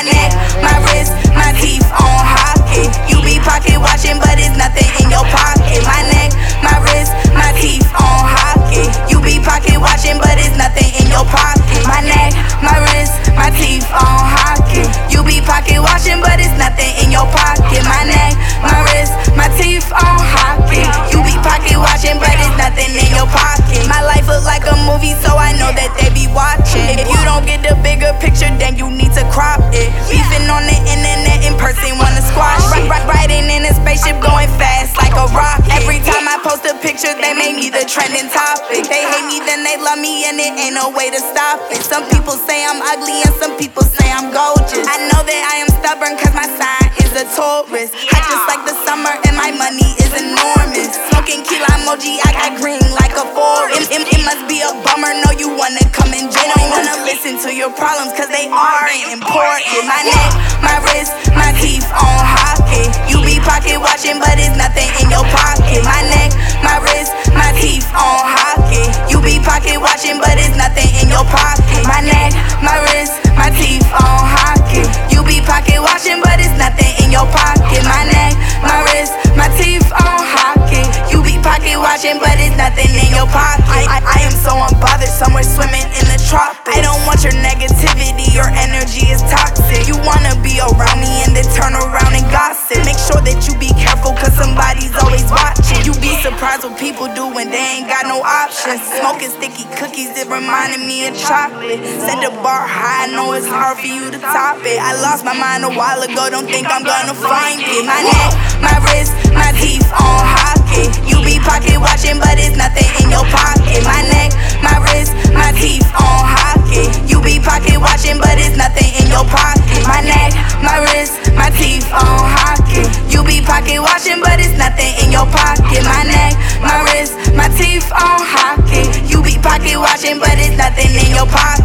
neck, my wrist, my teeth on hockey. You be pocket watching, but it's nothing in your pocket. My neck, my wrist, my teeth on hockey. You be pocket watching, but it's nothing in your pocket. My neck, my wrist, my teeth on hockey. You be pocket watching, but it's nothing in your pocket. My neck, my wrist, my teeth on hockey. You be pocket watching, but it's nothing in your pocket. My life look like a movie, so I know that they be watching. If you don't get the bigger picture, then you need to crop it. Beefing on the internet, in person wanna squash it. Riding in a spaceship, going fast like a rocket. Every time I post a picture, they make me the trending topic. They hate me, then they love me, and it ain't no way to stop it. Some people say I'm ugly, and some people say I'm gorgeous. I know that I am stubborn, cause my sign is a Taurus. Hot just like the summer, and my money is enormous. Smoking key lime emoji, I got green like a forest. It must be a bummer, no, you wanna come and join. Don't wanna listen to your problems, cause they aren't important. My neck, my wrist, my teeth on hockey. You be pocket watching, but it's nothing in your pocket. My neck, my wrist, my teeth on hockey. You be pocket watching, but it's nothing in your pocket. My neck, my wrist, my teeth on hockey. You be pocket watching, but it's nothing in your pocket. My neck, my wrist, my teeth on hockey. You be pocket watching, but it's nothing in your pocket. I am so unbothered, somewhere swimming in the tropics. I don't want your negativity, your energy is toxic. You wanna be around me and then turn around and gossip. Make sure that you be careful, cause somebody's always watching. You be surprised what people do when they ain't got no options. Smoking sticky cookies, it reminded me of chocolate. Set the bar high, I know it's hard for you to top it. I lost my mind a while ago, don't think I'm gonna find it. My neck, my wrist, my teeth on hockey. You be pocket watching, but it's nothing in your pocket. My neck, my wrist, my teeth on hockey. You be pocket watching, but it's nothing in your pocket. My neck, my wrist, my teeth on hockey. You be pocket watching, but it's nothing in your pocket. My neck, my wrist, my teeth on hockey. You be pocket watching, but it's nothing in your pocket.